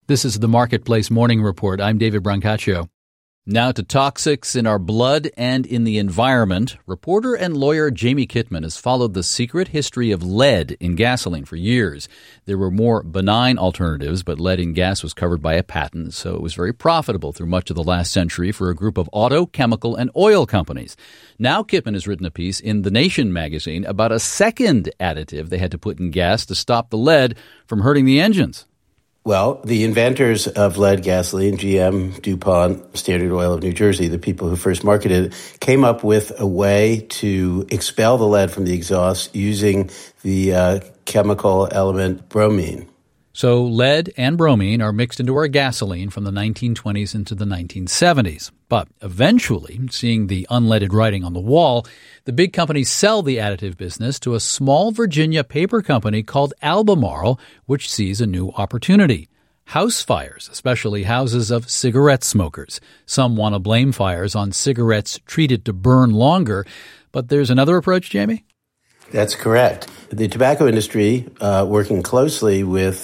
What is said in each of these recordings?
This is the Marketplace Morning Report. I'm David Brancaccio. Now to toxics in our blood and in the environment. Reporter and lawyer Jamie Kitman has followed the secret history of lead in gasoline for years. There were more benign alternatives, but lead in gas was covered by a patent, so it was very profitable through much of the last century for a group of auto, chemical, and oil companies. Now Kitman has written a piece in The Nation magazine about a second additive they had to put in gas to stop the lead from hurting the engines. Well, the inventors of lead gasoline, GM, DuPont, Standard Oil of New Jersey, the people who first marketed it, came up with a way to expel the lead from the exhaust using the chemical element bromine. So lead and bromine are mixed into our gasoline from the 1920s into the 1970s. But eventually, seeing the unleaded writing on the wall, the big companies sell the additive business to a small Virginia paper company called Albemarle, which sees a new opportunity. House fires, especially houses of cigarette smokers. Some want to blame fires on cigarettes treated to burn longer. But there's another approach, Jamie? That's correct. The tobacco industry, working closely with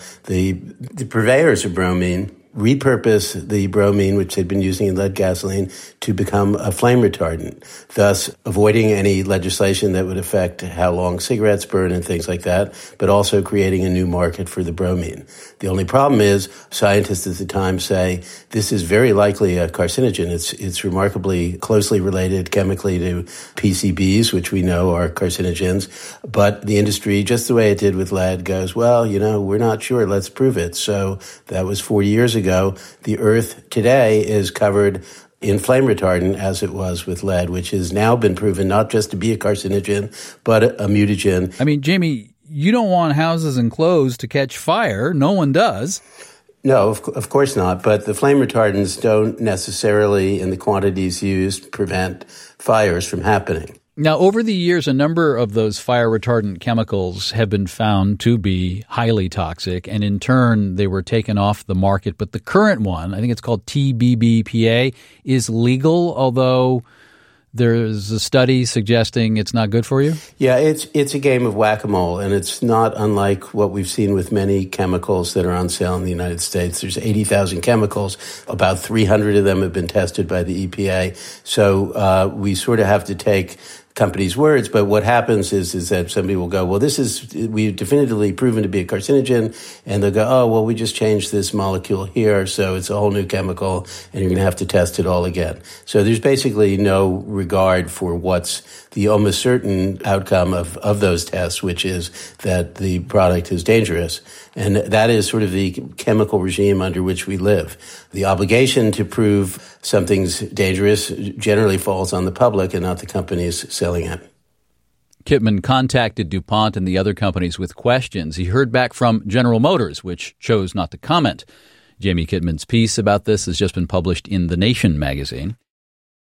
the purveyors of bromine, repurpose the bromine, which they'd been using in lead gasoline, to become a flame retardant, thus avoiding any legislation that would affect how long cigarettes burn and things like that, but also creating a new market for the bromine. The only problem is scientists at the time say this is very likely a carcinogen. It's remarkably closely related chemically to PCBs, which we know are carcinogens. But the industry, just the way it did with lead, goes, well, we're not sure. Let's prove it. So that was 40 years ago. The Earth today is covered in flame retardant as it was with lead, which has now been proven not just to be a carcinogen, but a mutagen. I mean, Jamie, you don't want houses and clothes to catch fire. No one does. No, of course not. But the flame retardants don't necessarily, in the quantities used, prevent fires from happening. Now, over the years, a number of those fire retardant chemicals have been found to be highly toxic, and in turn, they were taken off the market. But the current one, I think it's called TBBPA, is legal, although there's a study suggesting it's not good for you? Yeah, it's a game of whack-a-mole, and it's not unlike what we've seen with many chemicals that are on sale in the United States. There's 80,000 chemicals. About 300 of them have been tested by the EPA. So we sort of have to take companies' words, but what happens is that somebody will go, well, we've definitively proven to be a carcinogen, and they'll go, oh, well, we just changed this molecule here, so it's a whole new chemical, and you're going to have to test it all again. So there's basically no regard for what's the almost certain outcome of those tests, which is that the product is dangerous. And that is sort of the chemical regime under which we live. The obligation to prove something's dangerous generally falls on the public and not the companies selling it. Kitman contacted DuPont and the other companies with questions. He heard back from General Motors, which chose not to comment. Jamie Kitman's piece about this has just been published in The Nation magazine.